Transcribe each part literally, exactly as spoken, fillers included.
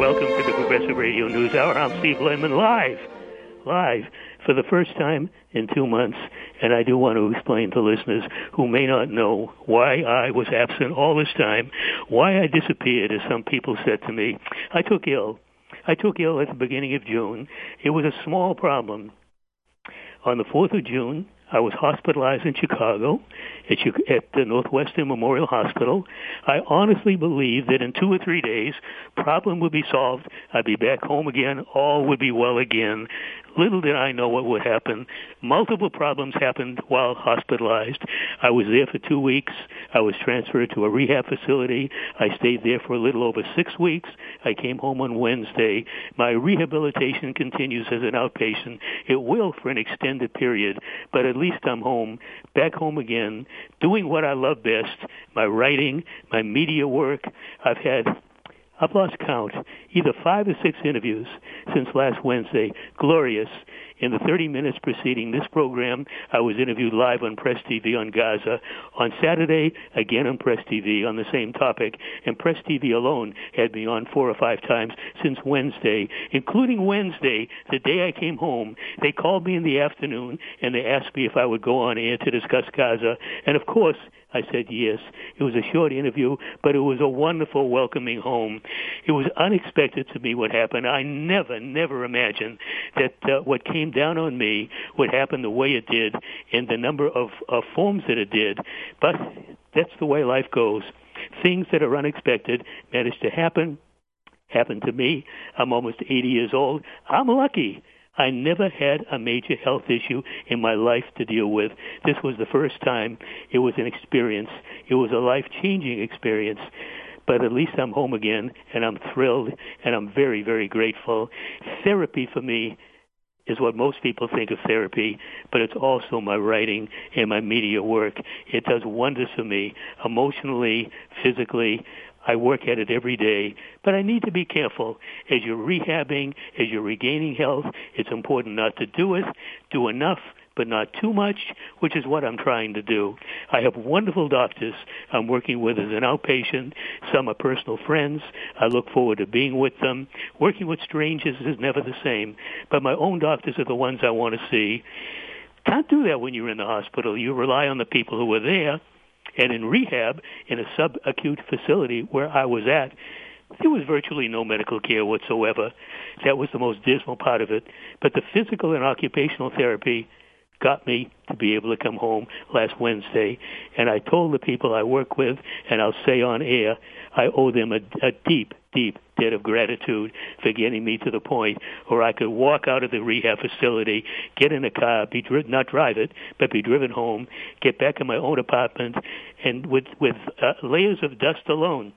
welcome to the Progressive Radio News Hour. I'm Steve Lehman, live, live for the first time in two months. And I do want to explain to listeners who may not know why I was absent all this time, why I disappeared, as some people said to me. I took ill. I took ill at the beginning of June. It was a small problem. On the fourth of June, I was hospitalized in Chicago at, at the Northwestern Memorial Hospital. I honestly believed that in two or three days, problem would be solved. I'd be back home again. All would be well again. Little did I know what would happen. Multiple problems happened while hospitalized. I was there for two weeks. I was transferred to a rehab facility. I stayed there for a little over six weeks. I came home on Wednesday. My rehabilitation continues as an outpatient. It will for an extended period, but at least I'm home, back home again, doing what I love best, my writing, my media work. I've had I've lost count, either five or six interviews since last Wednesday. Glorious. In the thirty minutes preceding this program, I was interviewed live on Press T V on Gaza. On Saturday, again on Press T V on the same topic. And Press T V alone had me on four or five times since Wednesday, including Wednesday, the day I came home. They called me in the afternoon, and they asked me if I would go on air to discuss Gaza. And, of course, I said yes. It was a short interview, but it was a wonderful welcoming home. It was unexpected to me what happened. I never, never imagined that uh, what came down on me would happen the way it did in the number of, of forms that it did. But that's the way life goes. Things that are unexpected manage to happen, happen to me. I'm almost eighty years old. I'm lucky. I never had a major health issue in my life to deal with. This was the first time. It was an experience. It was a life-changing experience. But at least I'm home again, and I'm thrilled, and I'm very, very grateful. Therapy for me is what most people think of therapy, but it's also my writing and my media work. It does wonders for me, emotionally, physically. I work at it every day, but I need to be careful. As you're rehabbing, as you're regaining health, it's important not to do it, do enough, but not too much, which is what I'm trying to do. I have wonderful doctors I'm working with as an outpatient. Some are personal friends. I look forward to being with them. Working with strangers is never the same, but my own doctors are the ones I want to see. Can't do that when you're in the hospital. You rely on the people who are there. And in rehab, in a subacute facility where I was at, there was virtually no medical care whatsoever. That was the most dismal part of it. But the physical and occupational therapy got me to be able to come home last Wednesday. And I told the people I work with, and I'll say on air, I owe them a, a deep, deep debt of gratitude for getting me to the point where I could walk out of the rehab facility, get in a car, be dri- not drive it, but be driven home, get back in my own apartment, and with, with uh, layers of dust alone,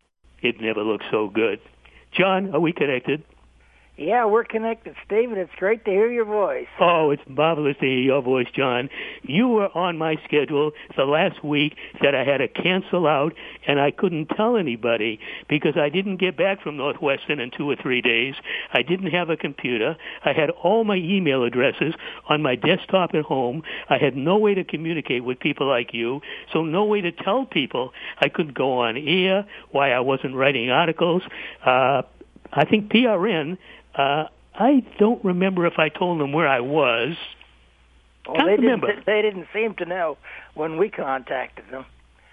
it never looked so good. John, are we connected? Yeah, we're connected, Steve, and it's great to hear your voice. Oh, it's marvelous to hear your voice, John. You were on my schedule the last week that I had to cancel out, and I couldn't tell anybody because I didn't get back from Northwestern in two or three days. I didn't have a computer. I had all my email addresses on my desktop at home. I had no way to communicate with people like you, so no way to tell people I couldn't go on air, why I wasn't writing articles. Uh, I think P R N... Uh, I don't remember if I told them where I was. Well, Can't they remember. Didn't, they didn't seem to know when we contacted them.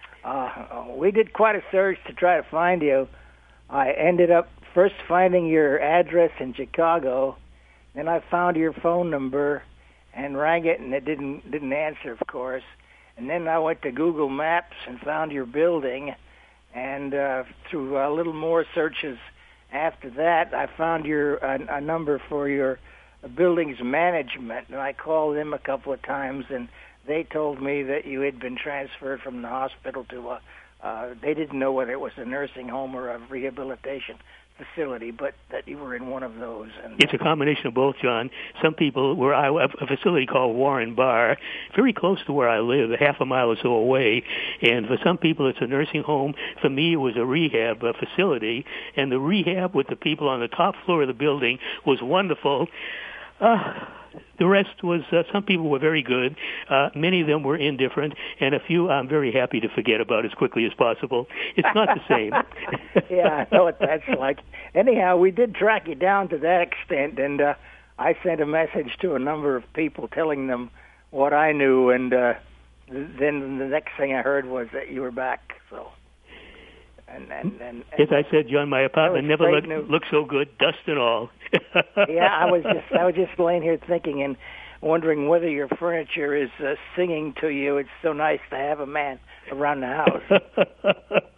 Uh, we did quite a search to try to find you. I ended up first finding your address in Chicago, then I found your phone number and rang it, and it didn't didn't answer, of course. And then I went to Google Maps and found your building, and uh, through a little more searches after that, I found your a, a number for your building's management, and I called them a couple of times, and they told me that you had been transferred from the hospital to a, uh, they didn't know whether it was a nursing home or a rehabilitation facility, but that you were in one of those. And it's a combination of both, John. Some people were I, a facility called Warren Bar, very close to where I live, a half a mile or so away. And for some people, it's a nursing home. For me, it was a rehab uh, facility, and the rehab with the people on the top floor of the building was wonderful. Uh, The rest was, uh, some people were very good. Uh, many of them were indifferent, and a few I'm very happy to forget about as quickly as possible. It's not the same. Yeah, I know what that's like. Anyhow, we did track you down to that extent, and uh, I sent a message to a number of people telling them what I knew, and uh, then the next thing I heard was that you were back, so... And, and, and, and as I said, John, my apartment never looked, looked so good, dust and all. Yeah, I was just I was just laying here thinking and wondering whether your furniture is uh, singing to you. It's so nice to have a man around the house.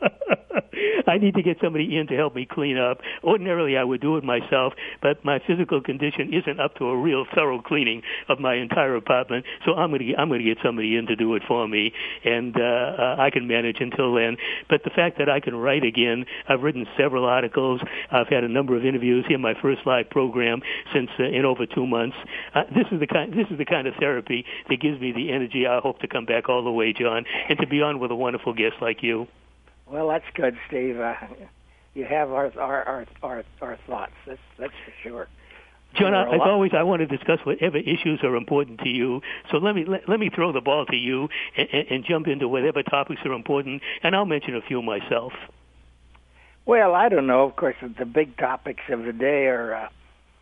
I need to get somebody in to help me clean up. Ordinarily, I would do it myself, but my physical condition isn't up to a real thorough cleaning of my entire apartment. So I'm going to I'm going to get somebody in to do it for me, and uh, uh, I can manage until then. But the fact that I can write again, I've written several articles. I've had a number of interviews here. My first live program since uh, in over two months. Uh, this is the kind this is the kind of therapy that gives me the energy I hope to come back all the way, John, and to be on with a wonderful guest like you. Well, that's good, Steve. Uh, you have our our our our, our thoughts. That's that's for sure. John, I, as always, I want to discuss whatever issues are important to you. So let me let, let me throw the ball to you and, and, and jump into whatever topics are important, and I'll mention a few myself. Well, I don't know. Of course, the big topics of the day are uh,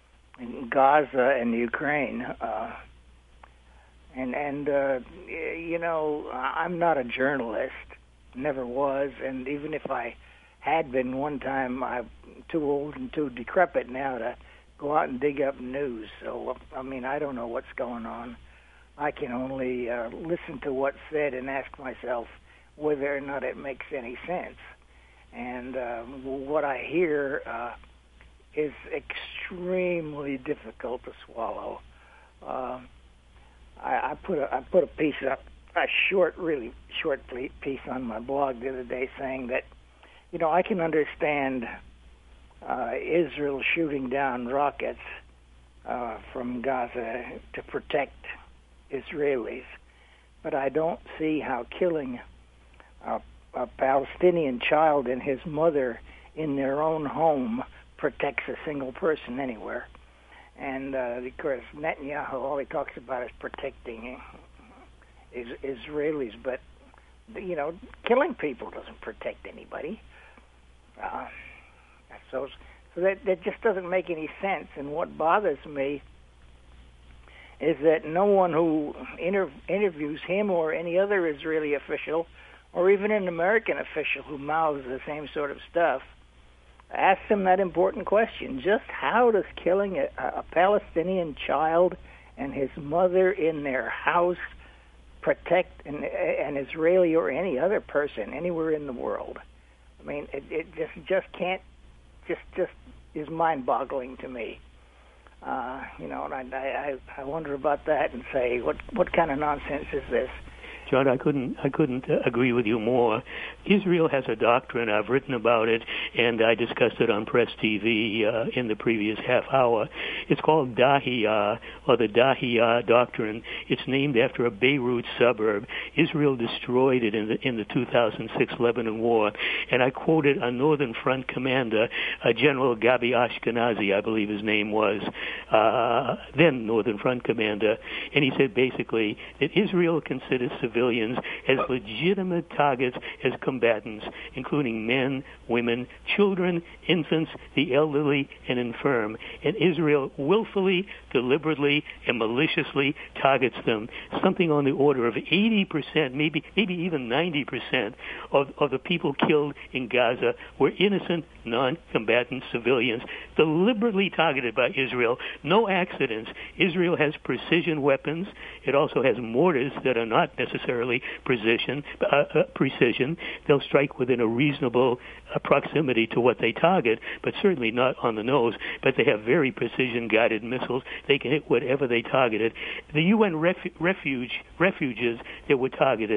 Gaza and Ukraine. Uh, and and uh, you know, I'm not a journalist. Never was, and even if I had been one time, I'm too old and too decrepit now to go out and dig up news. So, I mean, I don't know what's going on. I can only uh, listen to what's said and ask myself whether or not it makes any sense. And uh, what I hear uh, is extremely difficult to swallow. Uh, I, I put a I put a piece up. a short, really short piece on my blog the other day saying that, you know, I can understand uh, Israel shooting down rockets uh, from Gaza to protect Israelis, but I don't see how killing a, a Palestinian child and his mother in their own home protects a single person anywhere. And, uh, of course, Netanyahu, all he talks about is protecting Is Israelis, but you know, killing people doesn't protect anybody. Uh, so, so that that just doesn't make any sense. And what bothers me is that no one who inter- interviews him or any other Israeli official, or even an American official who mouths the same sort of stuff, asks him that important question: just how does killing a, a Palestinian child and his mother in their house protect an, an Israeli or any other person anywhere in the world? I mean, it, it just just can't, just just is mind-boggling to me. Uh, you know, and I, I I wonder about that and say, what what kind of nonsense is this? John, I couldn't I couldn't uh, agree with you more. Israel has a doctrine. I've written about it, and I discussed it on Press T V uh, in the previous half hour. It's called Dahiyah, or the Dahiyah Doctrine. It's named after a Beirut suburb. Israel destroyed it in the in the two thousand six Lebanon War, and I quoted a Northern Front commander, uh, General Gabi Ashkenazi, I believe his name was, uh, then Northern Front commander, and he said basically that Israel considers civilians as legitimate targets as combatants, including men, women, children, infants, the elderly, and infirm. And Israel willfully, deliberately, and maliciously targets them. Something on the order of eighty percent, maybe maybe even ninety percent of, of the people killed in Gaza were innocent, non-combatant civilians, deliberately targeted by Israel. No accidents. Israel has precision weapons. It also has mortars that are not necessarily precision. Uh, uh, precision. They'll strike within a reasonable uh, proximity to what they target, but certainly not on the nose. But they have very precision-guided missiles. They can hit whatever they targeted. The U N refu- refuge refuges that were targeted,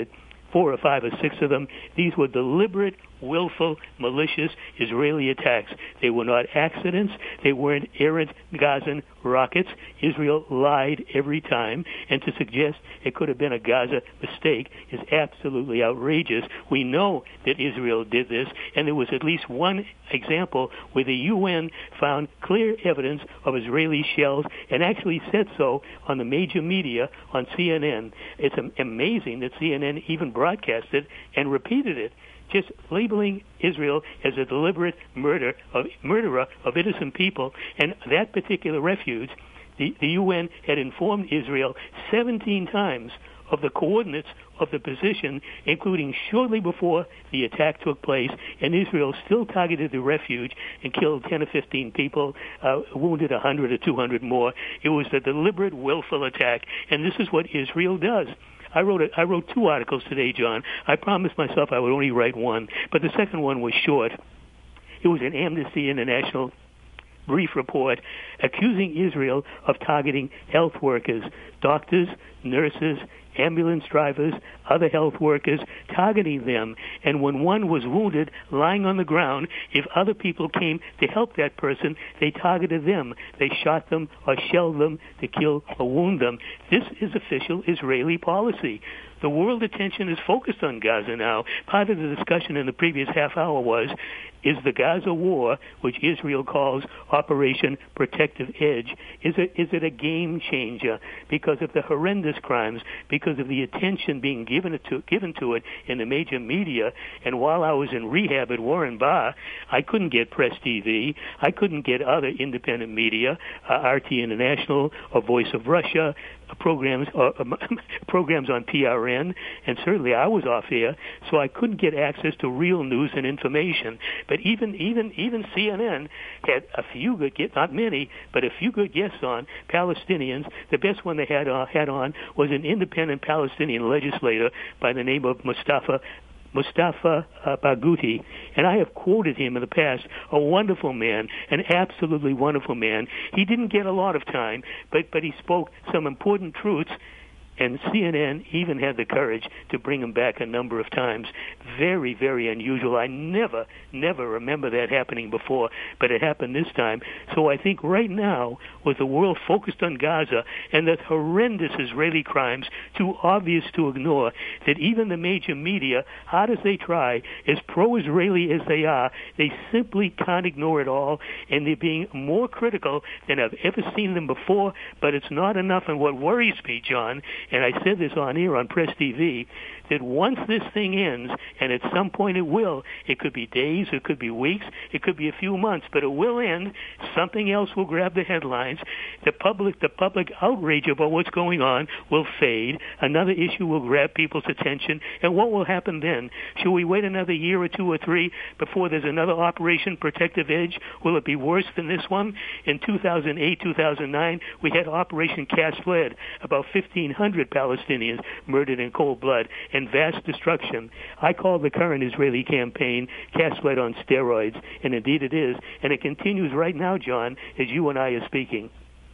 four or five or six of them. These were deliberate, willful, malicious Israeli attacks. They were not accidents. They weren't errant Gazan rockets. Israel lied every time, and to suggest it could have been a Gaza mistake is absolutely outrageous. We know that Israel did this, and there was at least one example where the U N found clear evidence of Israeli shells and actually said so on the major media on C N N. It's amazing that C N N even broadcast it and repeated it, just labeling Israel as a deliberate murder of, murderer of innocent people. And that particular refuge, the, the U N had informed Israel seventeen times of the coordinates of the position, including shortly before the attack took place, and Israel still targeted the refuge and killed ten or fifteen people, uh, wounded one hundred or two hundred more. It was a deliberate, willful attack, and this is what Israel does. I wrote a, I wrote two articles today, John. I promised myself I would only write one, but the second one was short. It was an Amnesty International brief report accusing Israel of targeting health workers, doctors, nurses, ambulance drivers, other health workers, targeting them. And when one was wounded, lying on the ground, if other people came to help that person, they targeted them. They shot them or shelled them to kill or wound them. This is official Israeli policy. The world attention is focused on Gaza now. Part of the discussion in the previous half hour was, is the Gaza war, which Israel calls Operation Protective Edge, is it, is it a game changer because of the horrendous crimes, because of the attention being given to, given to it in the major media? And while I was in rehab at Warren Barr, I couldn't get Press T V. I couldn't get other independent media, uh, R T International or Voice of Russia, programs uh, programs on P R N, and certainly I was off air, so I couldn't get access to real news and information. But even even even C N N had a few good guests, not many, but a few good guests on Palestinians. The best one they had uh, had on was an independent Palestinian legislator by the name of Mustafa Mustafa uh, Barghouti, and I have quoted him in the past, a wonderful man, an absolutely wonderful man. He didn't get a lot of time, but, but he spoke some important truths, and C N N even had the courage to bring him back a number of times. Very, very unusual. I never, never remember that happening before, but it happened this time. So I think right now, with the world focused on Gaza and the horrendous Israeli crimes, too obvious to ignore, that even the major media, hard as they try, as pro-Israeli as they are, they simply can't ignore it all, and they're being more critical than I've ever seen them before, but it's not enough. And what worries me, John, and I said this on air on Press T V, that once this thing ends, and at some point it will, it could be days, it could be weeks, it could be a few months, but it will end. Something else will grab the headlines. The public, the public outrage about what's going on will fade. Another issue will grab people's attention. And what will happen then? Should we wait another year or two or three before there's another Operation Protective Edge? Will it be worse than this one? In two thousand eight, two thousand nine, we had Operation Cast Lead, about fifteen hundred Palestinians murdered in cold blood, and vast destruction. I call the current Israeli campaign Cast Lead on steroids, and indeed it is, and it continues right now, John, as you and I are speaking.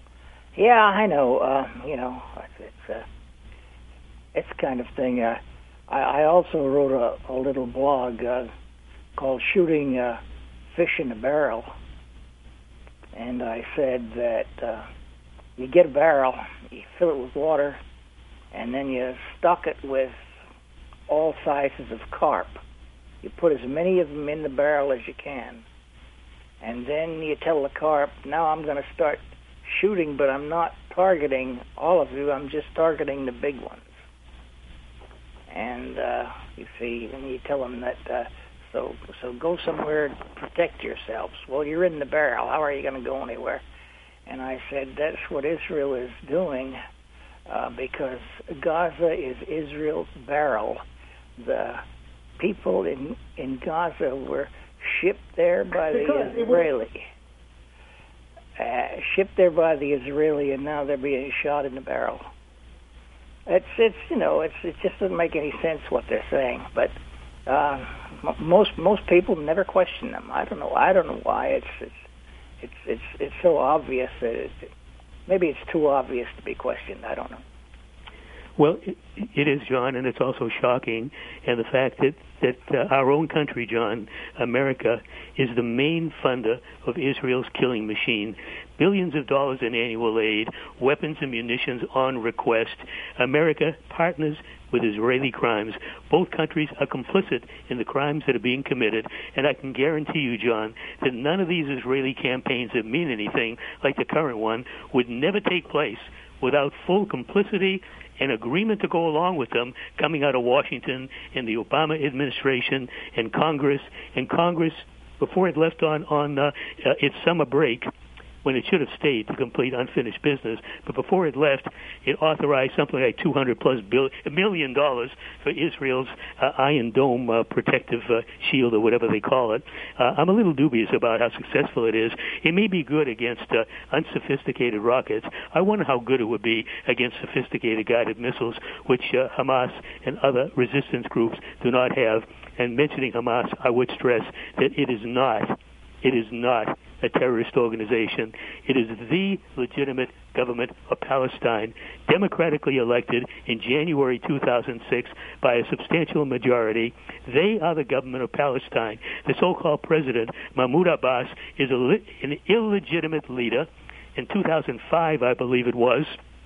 Yeah, I know. Uh, you know, it's uh, it's kind of thing. Uh, I, I also wrote a, a little blog uh, called "Shooting uh, Fish in a Barrel," and I said that uh, you get a barrel, you fill it with water, and then you stock it with all sizes of carp. You put as many of them in the barrel as you can. And then you tell the carp, now I'm going to start shooting, but I'm not targeting all of you, I'm just targeting the big ones. And uh, you see, and you tell them that, uh, so so go somewhere and protect yourselves. Well, you're in the barrel, how are you going to go anywhere? And I said, that's what Israel is doing, uh, because Gaza is Israel's barrel. The people in in Gaza were shipped there by the Israeli, uh, shipped there by the Israeli, and now they're being shot in the barrel. It's it's you know it's it just doesn't make any sense what they're saying, but uh, m- most most people never question them. I don't know I don't know why it's it's it's it's, it's so obvious that it, maybe it's too obvious to be questioned. I don't know. Well, it, it is, John, and it's also shocking. And the fact that, that uh, our own country, John, America, is the main funder of Israel's killing machine. Billions of dollars in annual aid, weapons and munitions on request. America partners with Israeli crimes. Both countries are complicit in the crimes that are being committed, and I can guarantee you, John, that none of these Israeli campaigns that mean anything, like the current one, would never take place without full complicity and agreement to go along with them coming out of Washington and the Obama administration and Congress. And Congress, before it left on, on uh, uh, its summer break, when it should have stayed to complete unfinished business. But before it left, it authorized something like two hundred plus bill, million dollars for Israel's uh, Iron Dome uh, protective uh, shield, or whatever they call it. Uh, I'm a little dubious about how successful it is. It may be good against uh, unsophisticated rockets. I wonder how good it would be against sophisticated guided missiles, which uh, Hamas and other resistance groups do not have. And mentioning Hamas, I would stress that it is not, it is not a terrorist organization. It is the legitimate government of Palestine, democratically elected in January two thousand six by a substantial majority. They are the government of Palestine. The so-called president, Mahmoud Abbas, is a, an illegitimate leader. In two thousand five, I believe it was,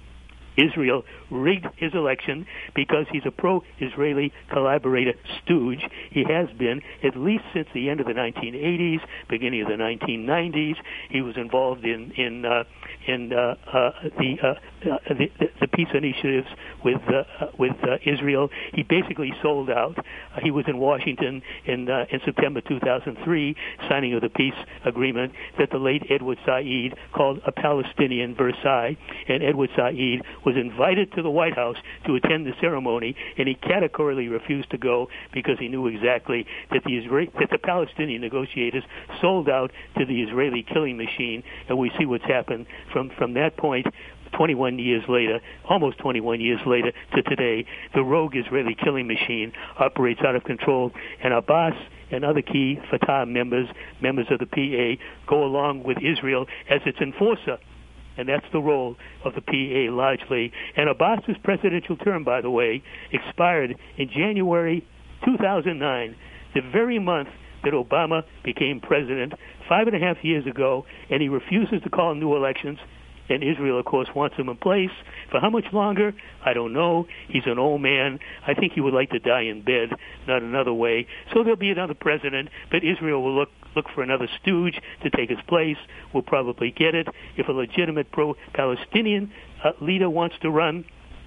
Israel rigged his election because he's a pro-Israeli collaborator stooge. He has been at least since the end of the nineteen eighties, beginning of the nineteen nineties. He was involved in in uh, in uh, uh, the, uh, uh, the the peace initiatives with uh, with uh, Israel. He basically sold out. Uh, he was in Washington in uh, in September two thousand three, signing of the peace agreement that the late Edward Said called a Palestinian Versailles, and Edward Said was invited to the White House to attend the ceremony, and he categorically refused to go because he knew exactly that the Israeli, that the Palestinian negotiators sold out to the Israeli killing machine. And we see what's happened from from that point. twenty-one years later, almost twenty-one years later to today, the rogue Israeli killing machine operates out of control, and Abbas and other key Fatah members, members of the P A, go along with Israel as its enforcer. And that's the role of the P A largely. And Abbas's presidential term, by the way, expired in January two thousand nine, the very month that Obama became president, five and a half years ago, and he refuses to call new elections. And Israel, of course, wants him in place. For how much longer? I don't know. He's an old man. I think he would like to die in bed, not another way. So there'll be another president, but Israel will look look for another stooge to take his place. We'll probably get it. If a legitimate pro-Palestinian uh, leader wants to run,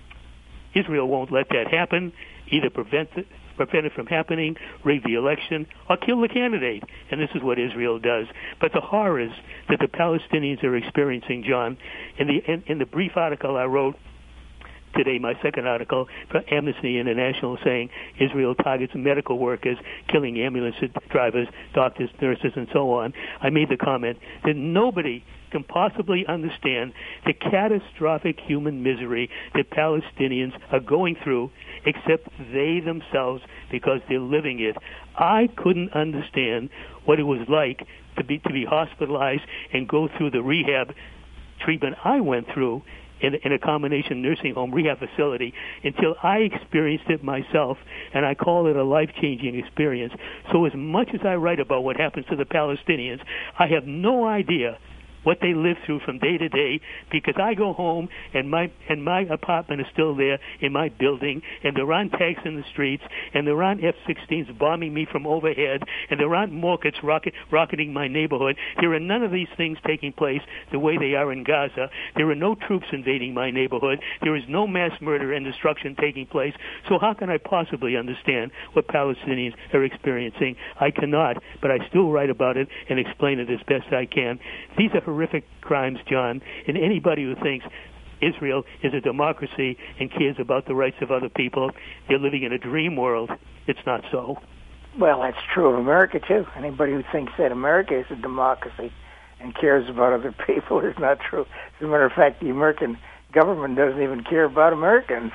Israel won't let that happen. Either prevent it, prevent it from happening, rig the election, or kill the candidate. And this is what Israel does. But the horrors that the Palestinians are experiencing, John, in the in, in the brief article I wrote today, my second article for Amnesty International, saying Israel targets medical workers, killing ambulance drivers, doctors, nurses, and so on, I made the comment that nobody can possibly understand the catastrophic human misery that Palestinians are going through except they themselves, because they're living it. I couldn't understand what it was like to be to be hospitalized and go through the rehab treatment I went through in, in a combination nursing home rehab facility until I experienced it myself, and I call it a life-changing experience. So as much as I write about what happens to the Palestinians, I have no idea what they live through from day to day, because I go home and my and my apartment is still there in my building, and there aren't tanks in the streets, and there aren't F sixteens bombing me from overhead, and there aren't rockets rocket, rocketing my neighborhood. There are none of these things taking place the way they are in Gaza. There are no troops invading my neighborhood. There is no mass murder and destruction taking place. So how can I possibly understand what Palestinians are experiencing? I cannot, but I still write about it and explain it as best I can. These are horrific crimes, John, and anybody who thinks Israel is a democracy and cares about the rights of other people, they're living in a dream world. It's not so. Well, that's true of America, too. Anybody who thinks that America is a democracy and cares about other people is not true. As a matter of fact, the American government doesn't even care about Americans.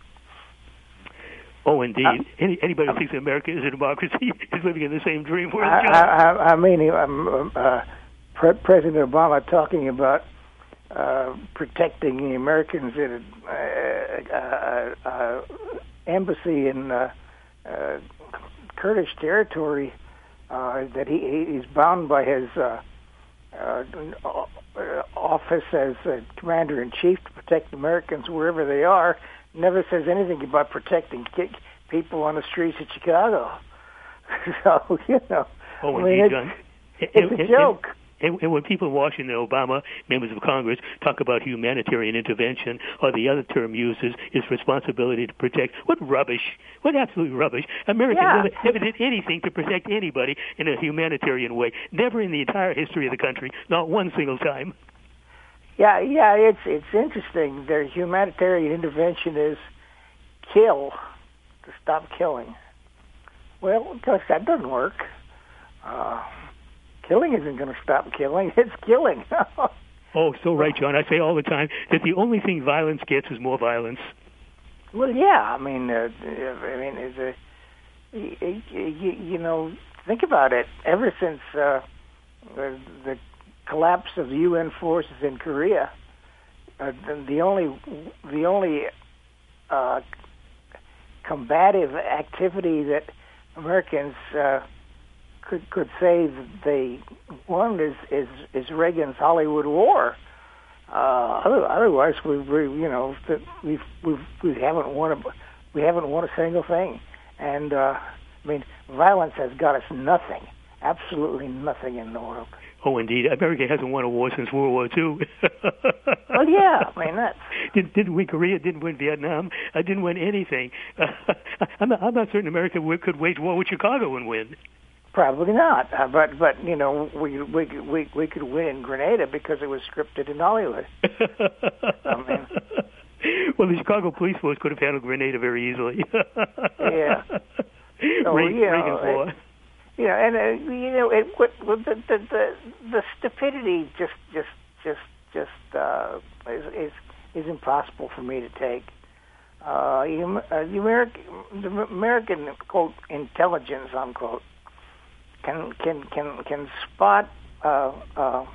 Oh, indeed. Uh, Any, anybody who thinks America is a democracy is living in the same dream world, John. I, I, I mean, um, uh, President Obama talking about uh, protecting the Americans in an uh, uh, uh, embassy in uh, uh, Kurdish territory, uh, that he he's bound by his uh, uh, office as uh, commander-in-chief to protect Americans wherever they are. Never says anything about protecting people on the streets of Chicago. So, you know, oh, I mean, indeed, it's, John. it's and, a joke. And, and when people in Washington, Obama, members of Congress, talk about humanitarian intervention, or the other term used is, is responsibility to protect, what rubbish, what absolute rubbish. America Yeah. never, never did anything to protect anybody in a humanitarian way. Never in the entire history of the country, not one single time. Yeah, yeah, it's it's interesting. Their humanitarian intervention is kill, to stop killing. Well, of course, that doesn't work. Uh, killing isn't going to stop killing. It's killing. Oh, so right, John. I say all the time that the only thing violence gets is more violence. Well, yeah. I mean, uh, I mean, is a you, you, you know, think about it. Ever since uh, the, the collapse of the U N forces in Korea, uh, the, the only the only uh, combative activity that Americans uh, could could say that they won is is, is Reagan's Hollywood War. Uh, otherwise, we we you know we we we haven't won a we haven't won a single thing, and uh, I mean violence has got us nothing, absolutely nothing in the world. Oh, indeed. America hasn't won a war since World War Two. Well, yeah. I mean, that's... Did, didn't win Korea, didn't win Vietnam. I didn't win anything. I'm, not, I'm not certain America could wage war with Chicago and win. Probably not. Uh, but, but you know, we, we, we, we could win in Grenada because it was scripted in Hollywood. I mean... Well, the Chicago police force could have handled Grenada very easily. Yeah. So, Reagan, you know, Reagan's war. It, you know, and uh, you know, it, what, what the, the the the stupidity just just just just uh, is, is is impossible for me to take. Uh, you, uh, the American the American quote intelligence unquote can can can can spot uh, uh,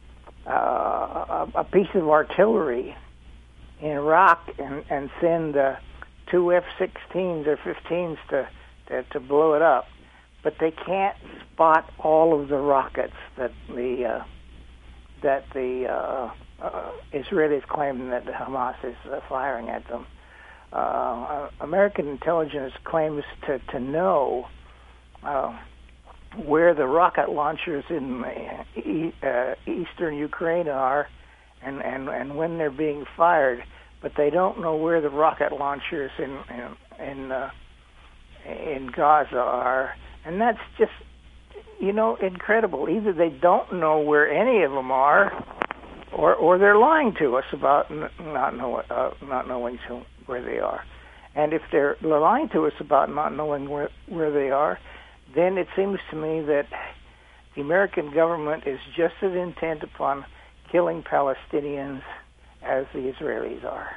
uh, a piece of artillery in Iraq and and send uh, two F sixteens or fifteens to, to to blow it up. But they can't spot all of the rockets that the uh, that the uh, uh, Israelis claim that Hamas is uh, firing at them. Uh, American intelligence claims to to know uh, where the rocket launchers in uh, eastern Ukraine are, and, and, and when they're being fired, but they don't know where the rocket launchers in in in, uh, in Gaza are. And that's just, you know, incredible. Either they don't know where any of them are, or or they're lying to us about n- not know uh, not knowing to, where they are. And if they're lying to us about not knowing where where they are, then it seems to me that the American government is just as intent upon killing Palestinians as the Israelis are.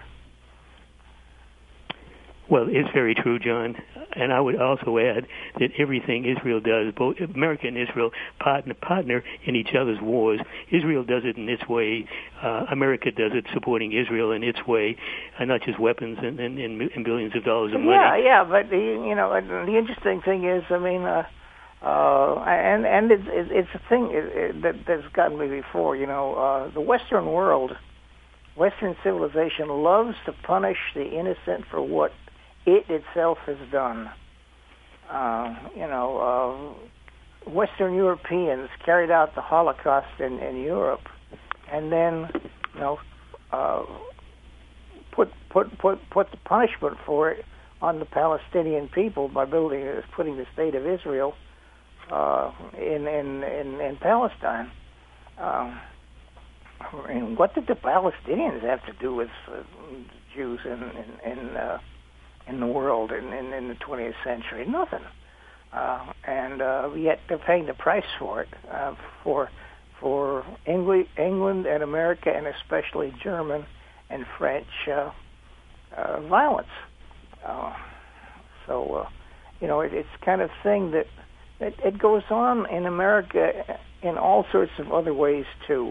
Well, it's very true, John. And I would also add that everything Israel does, both America and Israel partner, partner in each other's wars. Israel does it in its way. Uh, America does it supporting Israel in its way, and not just weapons and, and, and billions of dollars of money. Yeah, yeah, but, the, you know, the interesting thing is, I mean, uh, uh, and, and it's, it's a thing that, that's gotten me before, you know, uh, the Western world, Western civilization loves to punish the innocent for what it itself has done. Uh, you know, uh, Western Europeans carried out the Holocaust in, in Europe, and then, you know, uh, put put put put the punishment for it on the Palestinian people by building, putting the state of Israel uh, in, in in in Palestine. Uh, and what did the Palestinians have to do with uh, Jews in in, in uh, in the world in, in, in the twentieth century? Nothing. Uh, and uh, yet they're paying the price for it, uh, for for England, England and America, and especially German and French uh, uh, violence. Uh, so, uh, you know, it, it's kind of thing that it, it goes on in America in all sorts of other ways too.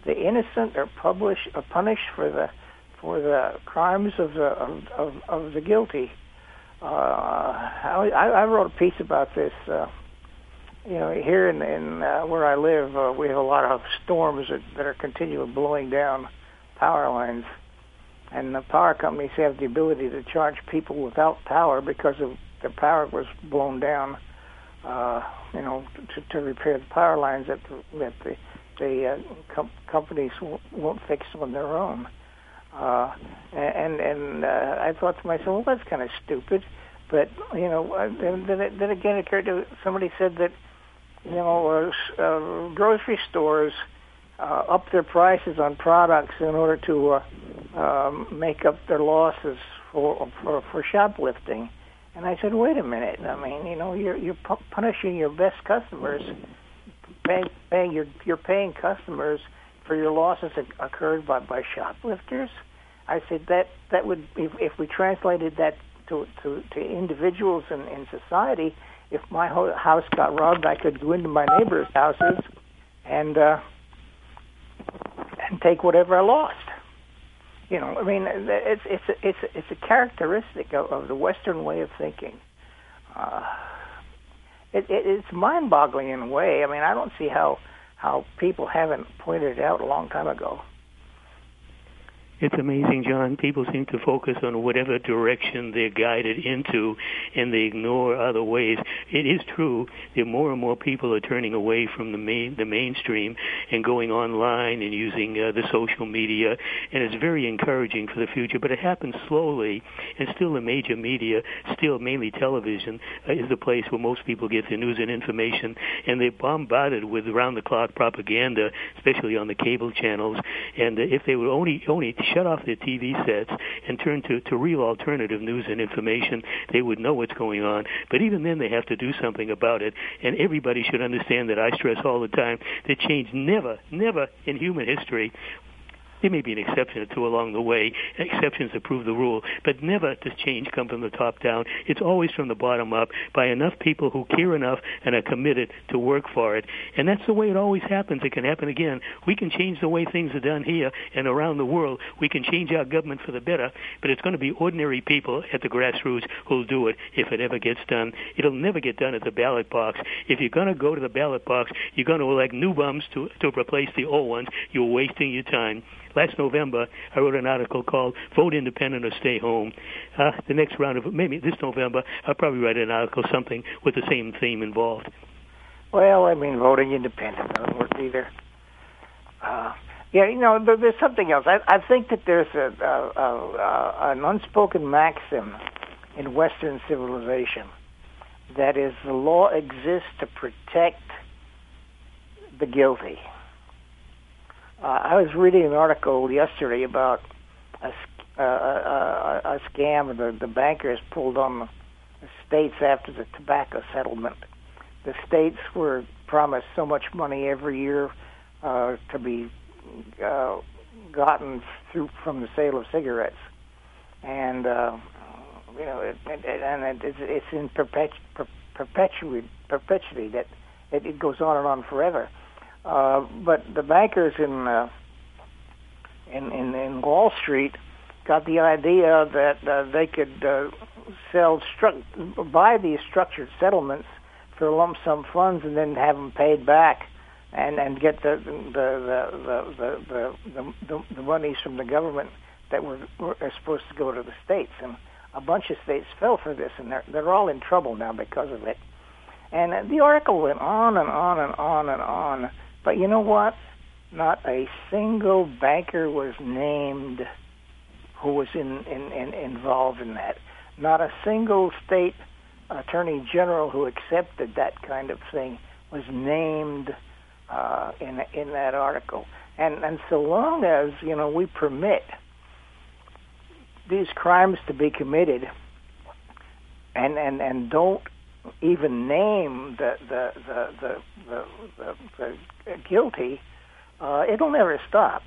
the innocent are published are punished for the for the crimes of the of, of, of the guilty. Uh, I, I wrote a piece about this. Uh, you know, here in, in uh, where I live, uh, we have a lot of storms that, that are continually blowing down power lines, and the power companies have the ability to charge people without power because of their power was blown down. Uh, you know, to, to repair the power lines that the, that the, the uh, com- companies won't, won't fix on their own. Uh, and and uh, I thought to myself, well, that's kind of stupid. But you know, then, then, it, then again, it occurred to somebody said that you know uh, uh, grocery stores uh, up their prices on products in order to uh, um, make up their losses for, for for shoplifting. And I said, wait a minute. I mean, you know, you're you're pu- punishing your best customers, paying, paying you're you're paying customers for your losses that occurred by, by shoplifters. I said that that would if, if we translated that to to, to individuals in, in society. If my ho- house got robbed, I could go into my neighbors' houses and uh, and take whatever I lost. You know, I mean, it's it's a, it's a, it's a characteristic of, of the Western way of thinking. Uh, it, it, it's mind-boggling in a way. I mean, I don't see how how people haven't pointed it out a long time ago. It's amazing, John. People seem to focus on whatever direction they're guided into, and they ignore other ways. It is true that more and more people are turning away from the main, the mainstream and going online and using uh, the social media, and it's very encouraging for the future. But it happens slowly, and still the major media, still mainly television, uh, is the place where most people get their news and information, and they're bombarded with round-the-clock propaganda, especially on the cable channels. And uh, if they would only only shut off their T V sets and turn to, to real alternative news and information, they would know what's going on. But even then, they have to do something about it. And everybody should understand that I stress all the time that change never, never in human history. There may be an exception or two along the way, exceptions that prove the rule, but never does change come from the top down. It's always from the bottom up by enough people who care enough and are committed to work for it. And that's the way it always happens. It can happen again. We can change the way things are done here and around the world. We can change our government for the better, but it's going to be ordinary people at the grassroots who'll do it if it ever gets done. It'll never get done at the ballot box. If you're going to go to the ballot box, you're going to elect new bums to, to replace the old ones. You're wasting your time. Last November, I wrote an article called Vote Independent or Stay Home. Uh, the next round of, maybe this November, I'll probably write an article, something with the same theme involved. Well, I mean, voting independent doesn't work either. Uh, yeah, you know, there, there's something else. I, I think that there's a, a, a, a, an unspoken maxim in Western civilization that is the law exists to protect the guilty. Uh, I was reading an article yesterday about a, uh, a, a scam the, the bankers pulled on the states after the tobacco settlement. The states were promised so much money every year uh, to be uh, gotten through from the sale of cigarettes, and uh, you know, it, it, and it, it's, it's in perpetu- per, perpetuity, perpetuity that it, it goes on and on forever. Uh, but the bankers in, uh, in in in Wall Street got the idea that uh, they could uh, sell stru- buy these structured settlements for lump sum funds and then have them paid back, and, and get the the the the the, the, the, the monies from the government that were, were supposed to go to the states. And a bunch of states fell for this, and they're they're all in trouble now because of it. And the article went on and on and on and on. But you know what? Not a single banker was named who was in, in, in involved in that. Not a single state attorney general who accepted that kind of thing was named uh, in in that article. And and so long as, you know, we permit these crimes to be committed and and, and don't even name the the the the, the, the, the guilty, uh, it'll never stop.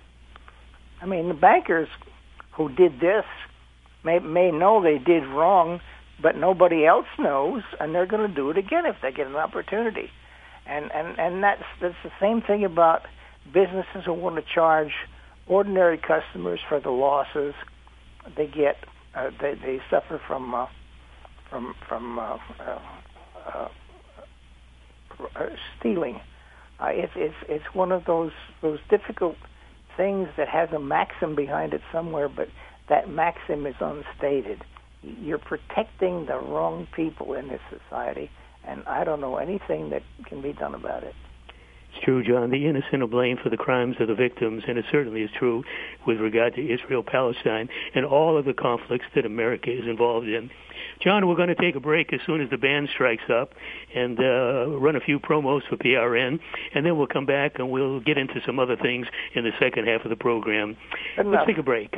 I mean, the bankers who did this may may know they did wrong, but nobody else knows, and they're going to do it again if they get an opportunity. And and and that's that's the same thing about businesses will want to charge ordinary customers for the losses they get. Uh, they, they suffer from uh, from from uh, uh, uh, stealing. Uh, it's it's it's one of those those difficult things that has a maxim behind it somewhere, but that maxim is unstated. You're protecting the wrong people in this society, and I don't know anything that can be done about it. It's true, John. The innocent are blamed for the crimes of the victims, and it certainly is true with regard to Israel-Palestine and all of the conflicts that America is involved in. John, we're going to take a break as soon as the band strikes up and uh, run a few promos for P R N, and then we'll come back and we'll get into some other things in the second half of the program. Let's take a break.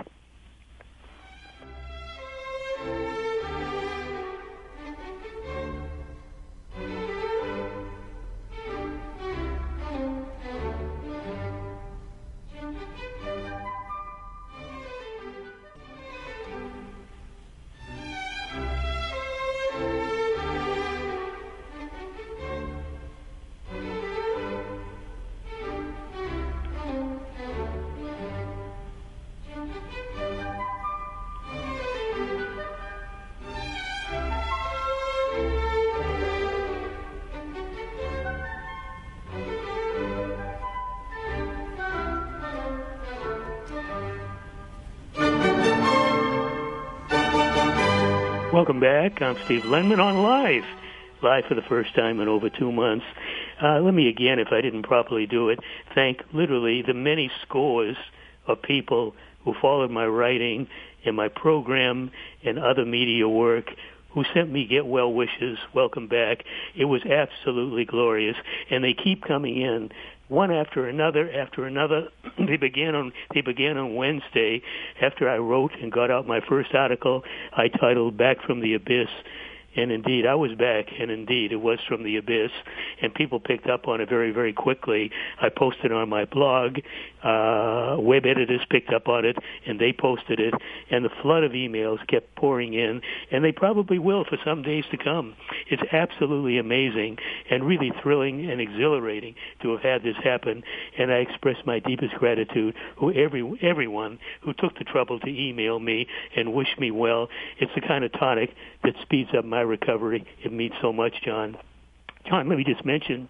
Welcome back. I'm Steve Lenman on Live. Live for the first time in over two months. Uh, let me again, if I didn't properly do it, thank literally the many scores of people who followed my writing and my program and other media work, who sent me get well wishes. Welcome back. It was absolutely glorious. And they keep coming in. One after another, after another. They began on they began on Wednesday after I wrote and got out my first article I titled Back from the Abyss. And indeed, I was back, and indeed, it was from the abyss, and people picked up on it very, very quickly. I posted on my blog. Uh, web editors picked up on it, and they posted it, and the flood of emails kept pouring in, and they probably will for some days to come. It's absolutely amazing and really thrilling and exhilarating to have had this happen, and I express my deepest gratitude to every, everyone who took the trouble to email me and wish me well. It's the kind of tonic that speeds up my recovery. It means so much, John. John, let me just mention,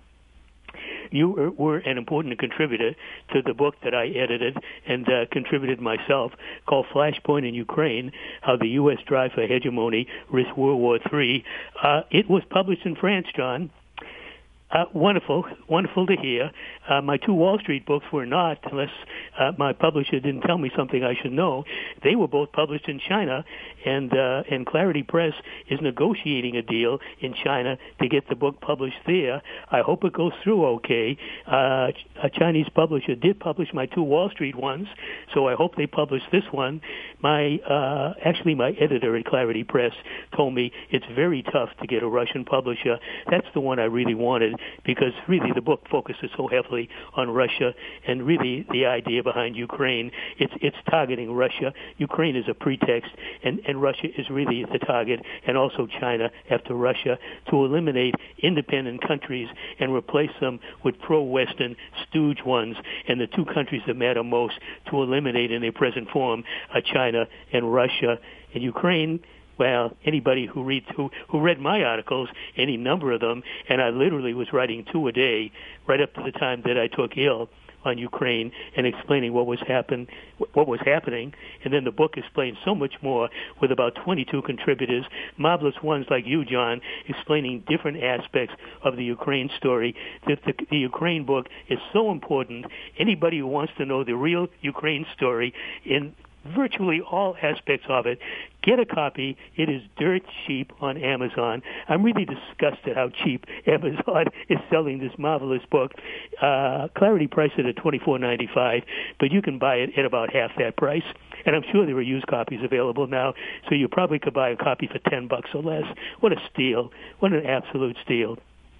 you were an important contributor to the book that I edited and uh, contributed myself called Flashpoint in Ukraine, How the U S Drive for Hegemony Risks World War Three. Uh, it was published in France, John. Uh, wonderful, wonderful to hear. Uh, my two Wall Street books were not, unless uh, my publisher didn't tell me something I should know. They were both published in China, and uh, and Clarity Press is negotiating a deal in China to get the book published there. I hope it goes through okay. Uh, a Chinese publisher did publish my two Wall Street ones, so I hope they publish this one. My uh, actually, my editor at Clarity Press told me it's very tough to get a Russian publisher. That's the one I really wanted, because really the book focuses so heavily on Russia and really the idea behind Ukraine. It's it's targeting Russia. Ukraine is a pretext, and, and Russia is really the target, and also China after Russia, to eliminate independent countries and replace them with pro-Western stooge ones. And the two countries that matter most to eliminate in their present form are China and Russia. And Ukraine, well, anybody who read who, who read my articles, any number of them, and I literally was writing two a day right up to the time that I took ill on Ukraine and explaining what was happen what was happening, and then the book explains so much more with about twenty-two contributors, marvelous ones like you, John, explaining different aspects of the Ukraine story. The, the, the Ukraine book is so important. Anybody who wants to know the real Ukraine story in virtually all aspects of it, get a copy. It is dirt cheap on Amazon. I'm really disgusted how cheap Amazon is selling this marvelous book. Uh, Clarity priced it at twenty-four ninety-five, but you can buy it at about half that price. And I'm sure there are used copies available now, so you probably could buy a copy for ten bucks or less. What a steal. What an absolute steal.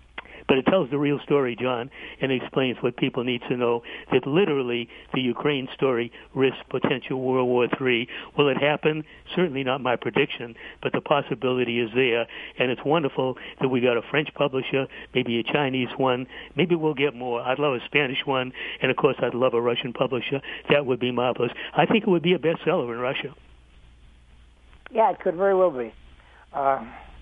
But it tells the real story, John, and explains what people need to know, that literally the Ukraine story risks potential World War Three. Will it happen? Certainly not my prediction, but the possibility is there. And it's wonderful that we got a French publisher, maybe a Chinese one. Maybe we'll get more. I'd love a Spanish one, and of course I'd love a Russian publisher. That would be marvelous. I think it would be a bestseller in Russia. Yeah, it could very well be. Uh,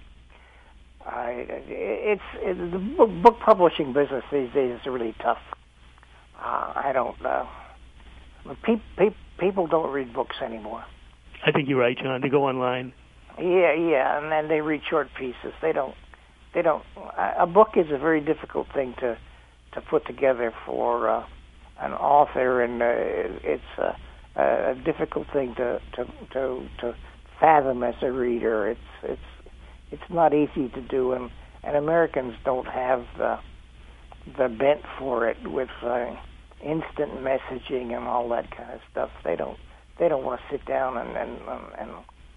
I, it's, it's the book, book publishing business these days is really tough. Uh, I don't. Uh, pe- pe- people don't read books anymore. I think you're right, John. They go online. Yeah, yeah, and then they read short pieces. They don't. They don't. A book is a very difficult thing to to put together for uh, an author, and uh, it's a, a difficult thing to to to to fathom as a reader. It's it's it's not easy to do, and, and Americans don't have the the bent for it with uh, instant messaging and all that kind of stuff. They don't they don't want to sit down and and, and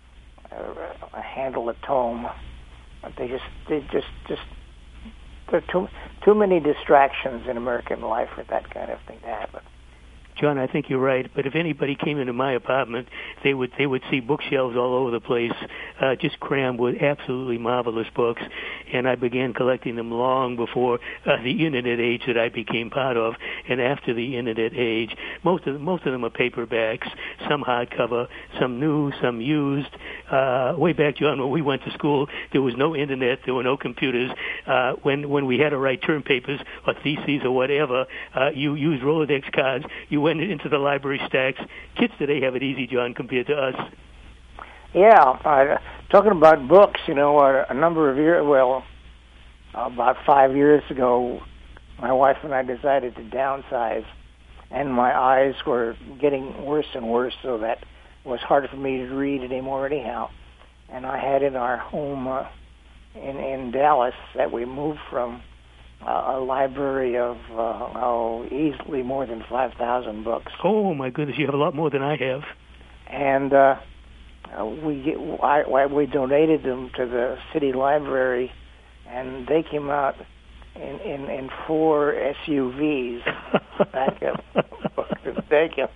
uh, handle a tome. They just they just just there are too too many distractions in American life for that kind of thing to happen. John, I think you're right. But if anybody came into my apartment, they would they would see bookshelves all over the place, uh, just crammed with absolutely marvelous books. And I began collecting them long before uh, the internet age that I became part of, and after the internet age. Most of them, most of them are paperbacks, some hardcover, some new, some used. Uh, way back, John, when we went to school, there was no internet, there were no computers. Uh, when when we had to write term papers or theses or whatever, uh, you used Rolodex cards. You went into the library stacks. Kids today have it easy, John, compared to us. Yeah, uh, talking about books, you know, uh, a number of years, well, about five years ago, my wife and I decided to downsize, and my eyes were getting worse and worse, so that it was hard for me to read anymore anyhow. And I had in our home uh, in, in Dallas that we moved from Uh, a library of uh, oh, easily more than five thousand books. Oh my goodness, you have a lot more than I have. And uh, we I, I, we donated them to the city library, and they came out in in, in four S U Vs. Back up, thank you.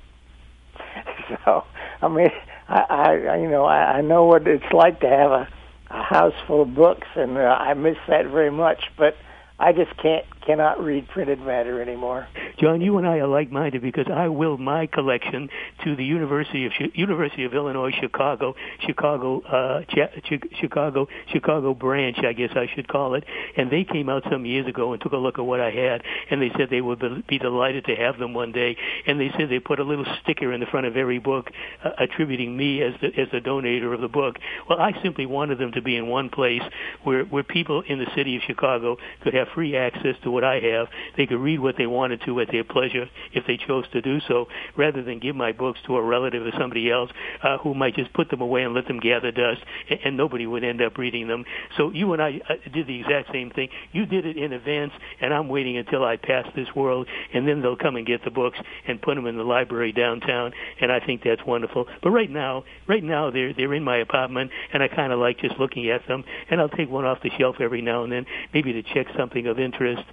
So I mean, I, I you know I, I know what it's like to have a, a house full of books, and uh, I miss that very much, but I just can't cannot read printed matter anymore. John, you and I are like-minded because I willed my collection to the University of University of Illinois Chicago, Chicago, uh, Chicago, Chicago branch, I guess I should call it. And they came out some years ago and took a look at what I had, and they said they would be delighted to have them one day. And they said they put a little sticker in the front of every book uh, attributing me as the as the donator of the book. Well, I simply wanted them to be in one place where where people in the city of Chicago could have free access to what I have. They could read what they wanted to at their pleasure if they chose to do so, rather than give my books to a relative or somebody else uh, who might just put them away and let them gather dust, and, and nobody would end up reading them. So you and I uh, did the exact same thing. You did it in advance, and I'm waiting until I pass this world, and then they'll come and get the books and put them in the library downtown, and I think that's wonderful. But right now, right now they're they're in my apartment, and I kind of like just looking at them, and I'll take one off the shelf every now and then, maybe to check something of interest.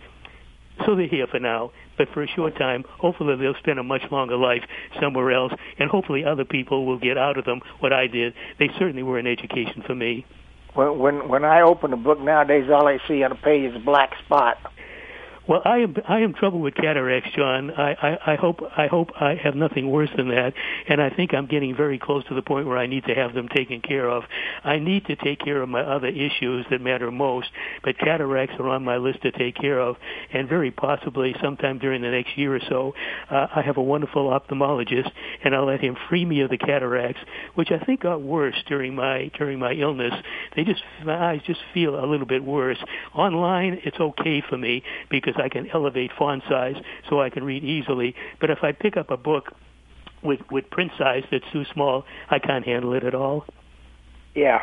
So they're here for now, but for a short time, hopefully they'll spend a much longer life somewhere else, and hopefully other people will get out of them what I did. They certainly were an education for me. When when, when I open a book nowadays, all I see on the page is a black spot. Well, I am I am troubled with cataracts, John. I, I, I hope I hope I have nothing worse than that, and I think I'm getting very close to the point where I need to have them taken care of. I need to take care of my other issues that matter most, but cataracts are on my list to take care of, and very possibly sometime during the next year or so, uh, I have a wonderful ophthalmologist, and I'll let him free me of the cataracts, which I think got worse during my during my illness. They just my eyes just feel a little bit worse. Online, it's okay for me because I can elevate font size so I can read easily. But if I pick up a book with with print size that's too small, I can't handle it at all. Yeah.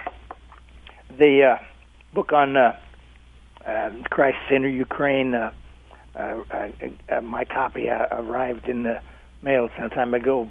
The uh, book on uh, uh, Crisis in Ukraine, uh, uh, uh, uh, my copy uh, arrived in the mail some time ago,